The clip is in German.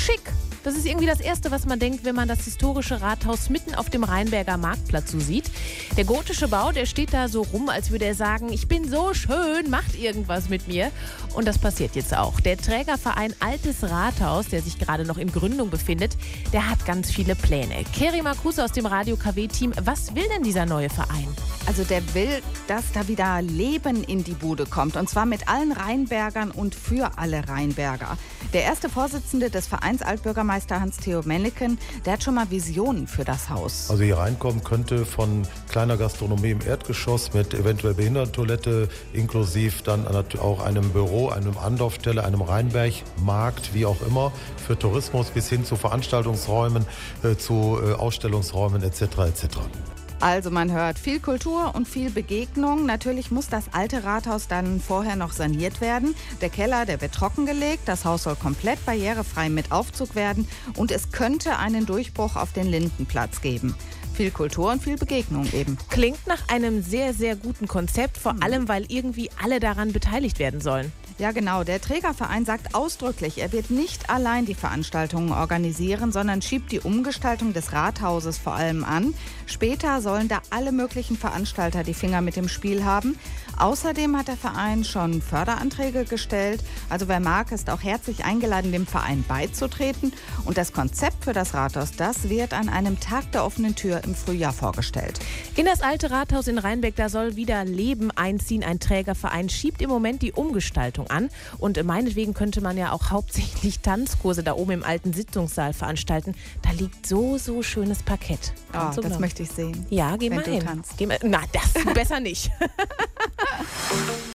schick. Das ist irgendwie das Erste, was man denkt, wenn man das historische Rathaus mitten auf dem Rheinberger Marktplatz so sieht. Der gotische Bau, der steht da so rum, als würde er sagen, ich bin so schön, macht irgendwas mit mir. Und das passiert jetzt auch. Der Trägerverein Altes Rathaus, der sich gerade noch in Gründung befindet, der hat ganz viele Pläne. Keri Marcuse aus dem Radio KW-Team, was will denn dieser neue Verein? Also der will, dass da wieder Leben in die Bude kommt. Und zwar mit allen Rheinbergern und für alle Rheinberger. Der erste Vorsitzende des Vereins, Altbürgermeister Hans-Theo Menneken, der hat schon mal Visionen für das Haus. Also hier reinkommen könnte von kleiner Gastronomie im Erdgeschoss mit eventuell Behindertentoilette, inklusiv dann auch einem Büro, einem Anlaufstelle, einem Rheinbergmarkt, wie auch immer, für Tourismus bis hin zu Veranstaltungsräumen, zu Ausstellungsräumen etc. etc. Also man hört viel Kultur und viel Begegnung. Natürlich muss das alte Rathaus dann vorher noch saniert werden. Der Keller, der wird trockengelegt. Das Haus soll komplett barrierefrei mit Aufzug werden. Und es könnte einen Durchbruch auf den Lindenplatz geben. Viel Kultur und viel Begegnung eben. Klingt nach einem sehr, sehr guten Konzept, vor allem, weil irgendwie alle daran beteiligt werden sollen. Ja, genau. Der Trägerverein sagt ausdrücklich, er wird nicht allein die Veranstaltungen organisieren, sondern schiebt die Umgestaltung des Rathauses vor allem an. Später sollen da alle möglichen Veranstalter die Finger mit dem Spiel haben. Außerdem hat der Verein schon Förderanträge gestellt. Also wer mag, ist auch herzlich eingeladen, dem Verein beizutreten. Und das Konzept für das Rathaus, das wird an einem Tag der offenen Tür im Frühjahr vorgestellt. In das alte Rathaus in Rheinberg, da soll wieder Leben einziehen. Ein Trägerverein schiebt im Moment die Umgestaltung an. Und meinetwegen könnte man ja auch hauptsächlich Tanzkurse da oben im alten Sitzungssaal veranstalten. Da liegt so schönes Parkett. Oh, das möchte ich sehen. Ja, geh mal hin. Tanzt. Na, das besser nicht.